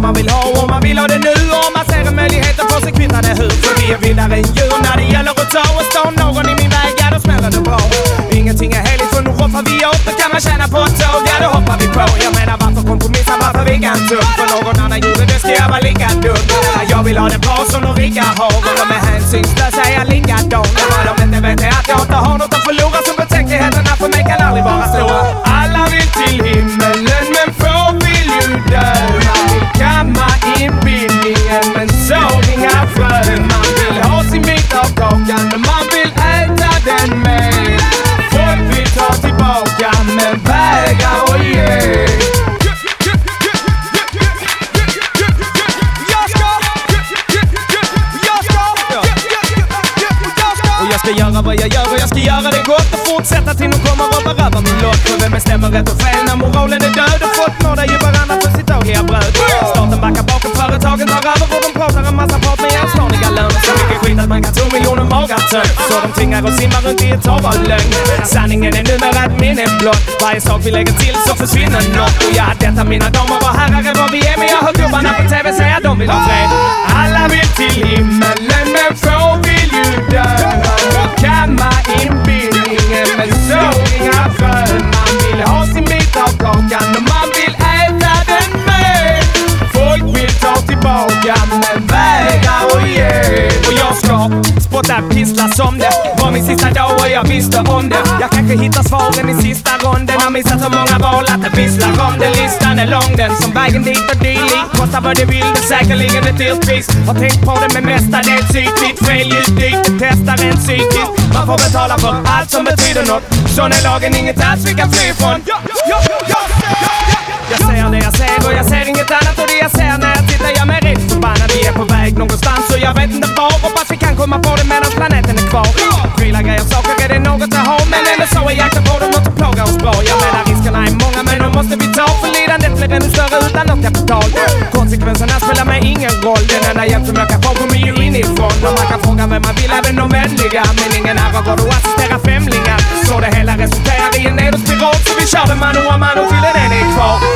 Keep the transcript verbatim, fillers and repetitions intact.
man vill ha och man vill ha det nu. Och man ser en möjlighet att få sig kvitta det hur. För vi är vildare än djur när det gäller att ta och stå någon i min väg, ja då smäller det bra. Ingenting är heligt för nu hoppar vi upp. Det kan man tjäna på ett tåg, ja då hoppar vi på. Jag menar varför kompromissa, varför vi kan tuff. För någon annan gjorde det ska jag vara lika dum. Jag vill ha det bra som de rika har. Och de är hänsynslösa är jag likadan. Och vad de inte vet är att jag inte har något att förlora. Så betänkligheterna för mig kan aldrig vara stora. Alla vill till himmelen men få vill ju dö. Man vill kamma inbildningen men så inga frön. Man vill ha sin bit av kakan men man vill äta den med. Folk vill ta tillbaka men vägrar och ge. Jag ska göra vad jag gör och jag ska göra det gott och fortsätta till de kommer och bara över min lott. För vem bestämmer rätt och fel när moralen är död och folk nådar ju varandra för sitt dagliga bröd. Staten backar bakom, företagen tar över och de pratar en massa prat med jämsnåriga löner. Så mycket skit att man kan tro miljoner magar tönt. Så de tvingar och simmar runt i ett hav av lögn. Sanningen är numera ett minne blott. Varje sak vi lägger till så försvinner något. Och ja, detta mina damer och herrar är vad vi är. Men jag hör gubbarna på tv säga att de vill ha fred. Alla vill till himmelen men få vill ju dö. Kamma inbildningen men så inga frön. Man vill ha sin bit av kakan och man vill äta den med. Folk vill ta tillbaka men vägrar och ge. Och jag ska spotta pissla som det var min sista dag och jag visste om det. Jag kanske hittar svaren i sista ronden. Har missat så många val att det visslar om det. Listan är lång den som vägen dit och dylik. Kostar vad det vill, det säkerligen ett dyrt pris. Har tänkt på det men mestadels psykigt. Fel ljud dykt, det testar en psykiskt. Man får betala för allt som betyder något. Sån är lagen, inget alls vi kan fly ifrån. Jag ser det jag ser och jag ser inget annat. Och det jag ser när jag tittar jag mig rätt förbannad. Vi är på väg någonstans och jag vet inte var. Hoppas vi kan komma på det medan planeten är kvar. Pryla grejer, saker är det något att ha. Men ändå så är jakten på dem något att plåga oss bra. Jag menar riskerna är många men de måste vi ta. För lidandet blir ännu större utan något kapital. Konsekvenserna spelar mig ingen roll. Den enda hjälp som jag kan få kommer ju inifrån. Och man kan fråga vem man vill, även de vänliga. Men ingen här har gått att assistera femlingar. Så det hela resulterar i en nedåtspiral. Så vi kör det mano a mano till den är kvar.